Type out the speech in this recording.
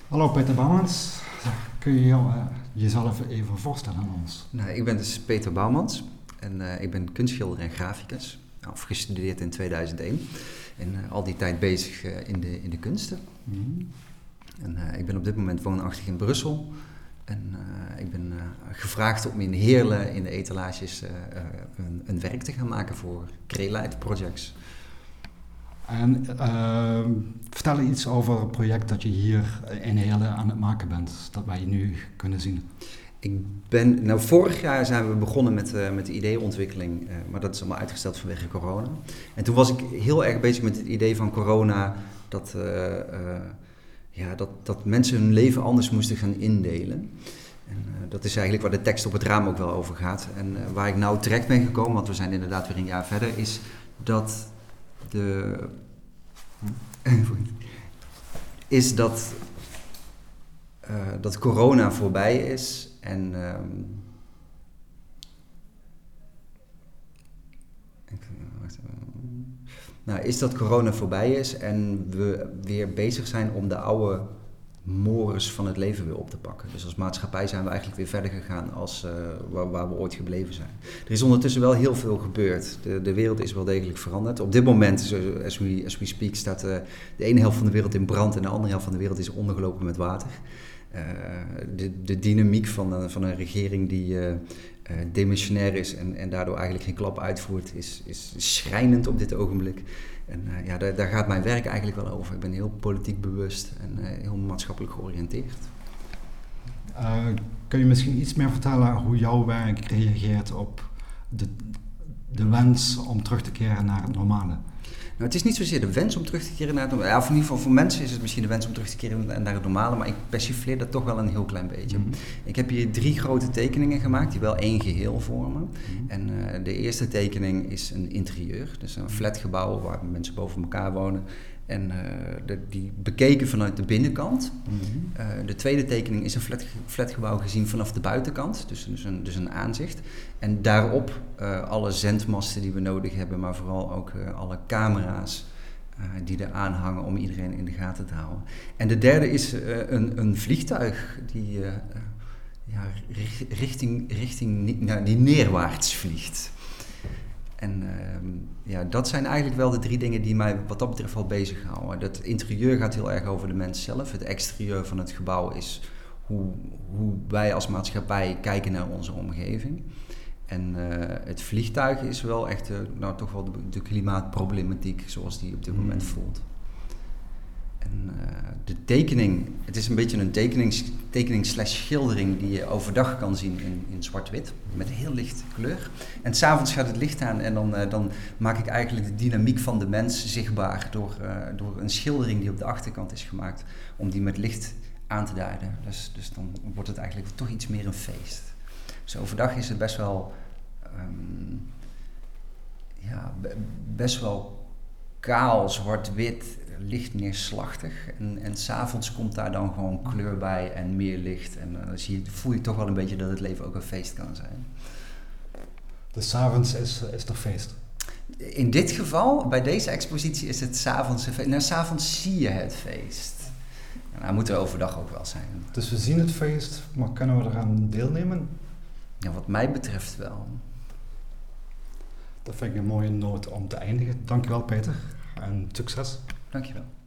Hallo Peter Bouwmans, kun je jezelf even voorstellen aan ons? Nou, ik ben dus Peter Bouwmans en ik ben kunstschilder en graficus, afgestudeerd in 2001 en al die tijd bezig in de kunsten. Mm-hmm. En ik ben op dit moment woonachtig in Brussel en ik ben gevraagd om in Heerlen in de etalages een werk te gaan maken voor Creelight Projects. En vertel iets over het project dat je hier in Heerlen aan het maken bent, dat wij nu kunnen zien. Vorig jaar zijn we begonnen met de ideeontwikkeling, maar dat is allemaal uitgesteld vanwege corona. En toen was ik heel erg bezig met het idee van corona, dat mensen hun leven anders moesten gaan indelen. En dat is eigenlijk waar de tekst op het raam ook wel over gaat. En waar ik nou terecht ben gekomen, want we zijn inderdaad weer een jaar verder, is dat corona voorbij is en we weer bezig zijn om de oude mores van het leven weer op te pakken. Dus als maatschappij zijn we eigenlijk weer verder gegaan als waar we ooit gebleven zijn. Er is ondertussen wel heel veel gebeurd. De wereld is wel degelijk veranderd. Op dit moment, as we speak, staat de ene helft van de wereld in brand en de andere helft van de wereld is ondergelopen met water. De dynamiek van een regering die demissionair is en daardoor eigenlijk geen klap uitvoert, is schrijnend op dit ogenblik. En daar gaat mijn werk eigenlijk wel over. Ik ben heel politiek bewust en heel maatschappelijk georiënteerd. Kun je misschien iets meer vertellen hoe jouw werk reageert op de wens om terug te keren naar het normale? Nou, het is niet zozeer de wens om terug te keren naar het normale. Ja, of in ieder geval voor mensen is het misschien de wens om terug te keren naar het normale, maar ik persifleer dat toch wel een heel klein beetje. Mm-hmm. Ik heb hier 3 grote tekeningen gemaakt die wel één geheel vormen. Mm-hmm. En de eerste tekening is een interieur, dus een flatgebouw waar mensen boven elkaar wonen. En die bekeken vanuit de binnenkant. Mm-hmm. De tweede tekening is een flatgebouw gezien vanaf de buitenkant, dus een aanzicht. En daarop alle zendmasten die we nodig hebben, maar vooral ook alle camera's die er aanhangen om iedereen in de gaten te houden. En de derde is een vliegtuig die die neerwaarts vliegt. En dat zijn eigenlijk wel de 3 dingen die mij wat dat betreft wel bezighouden. Het interieur gaat heel erg over de mens zelf. Het exterieur van het gebouw is hoe wij als maatschappij kijken naar onze omgeving. En het vliegtuig is wel echt toch wel de klimaatproblematiek zoals die op dit moment voelt. En de tekening, het is een beetje een tekening/schildering die je overdag kan zien in zwart-wit, met heel licht kleur. En 's avonds gaat het licht aan en dan maak ik eigenlijk de dynamiek van de mens zichtbaar door een schildering die op de achterkant is gemaakt, om die met licht aan te duiden. Dus dan wordt het eigenlijk toch iets meer een feest. Dus overdag is het best wel kaal, zwart-wit, licht neerslachtig. En 's avonds komt daar dan gewoon kleur bij en meer licht. En dan voel je toch wel een beetje dat het leven ook een feest kan zijn. Dus 's avonds is er feest? In dit geval, bij deze expositie, is het 's avonds een feest. Nou, 's avonds zie je het feest. En dat moet er overdag ook wel zijn. Dus we zien het feest, maar kunnen we eraan deelnemen? Ja, wat mij betreft wel. Dat vind ik een mooie noot om te eindigen. Dankjewel Peter en succes. Dankjewel.